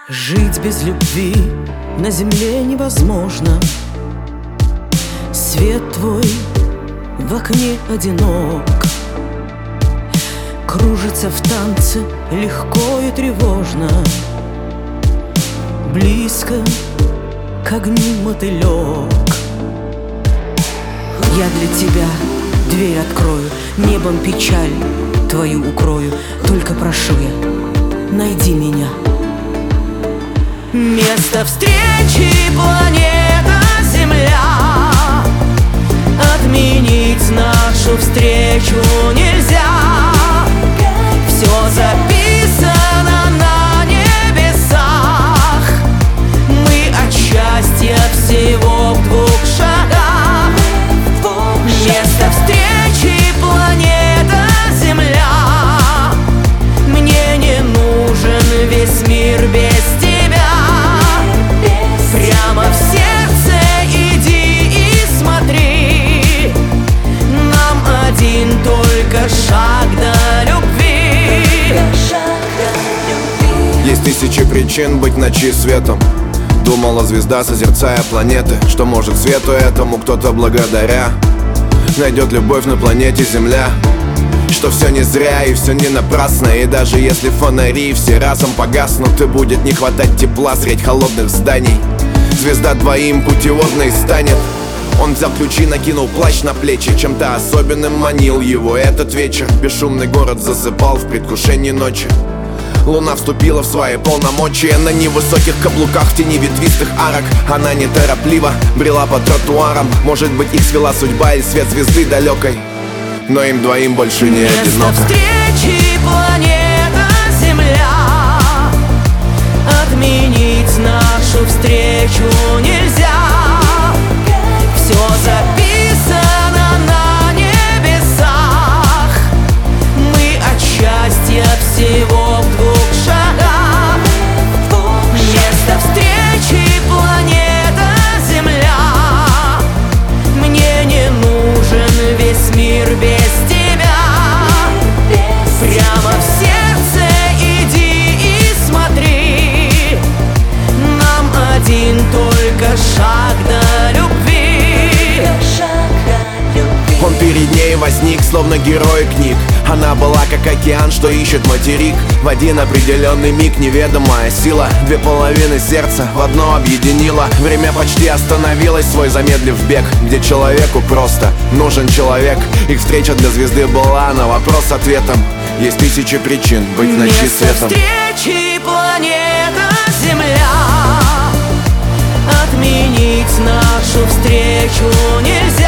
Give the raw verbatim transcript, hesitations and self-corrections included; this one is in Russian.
Жить без любви на земле невозможно. Свет твой в окне одинок, кружится в танце легко и тревожно. Близко к огню мотылек. Я для тебя дверь открою, небом печаль твою укрою. Только прошу я, найди меня. Место встречи планета Земля. Отменить нашу встречу нельзя. Все записано на небесах. Мы от счастья всего в двух шагах. Место встречи планета Земля. Мне не нужен весь мир без тебя. Прямо в сердце иди и смотри. Нам один только шаг до любви. Есть тысячи причин быть ночи светом. Думала звезда, созерцая планеты, что может свету этому кто-то благодаря найдет любовь на планете Земля. Что все не зря и все не напрасно. И даже если фонари все разом погаснут, и будет не хватать тепла средь холодных зданий, звезда двоим путеводной станет. Он взял ключи, накинул плащ на плечи. Чем-то особенным манил его этот вечер. Бесшумный город засыпал в предвкушении ночи. Луна вступила в свои полномочия. На невысоких каблуках в тени ветвистых арок она неторопливо брела по тротуарам. Может быть, их свела судьба или свет звезды далекой, но им двоим больше не Место одиноко. встречи планета Земля. Отменить нашу встречу нельзя. Все записано на небесах. Мы от счастья всего в двух шагах. Место встречи планета Земля. Мне не нужен весь мир без тебя. Прямо в сердце иди и смотри. Нам один только шаг до любви. Он перед ней возник, словно герой книг. Она была как океан, что ищет материк. В один определенный миг неведомая сила две половины сердца в одно объединила. Время почти остановилось, свой замедлив бег, где человеку просто нужен человек. Их встреча для звезды была на вопрос с ответом. Есть тысячи причин быть в ночи светом. Место встречи планета Земля. Отменить нашу встречу нельзя.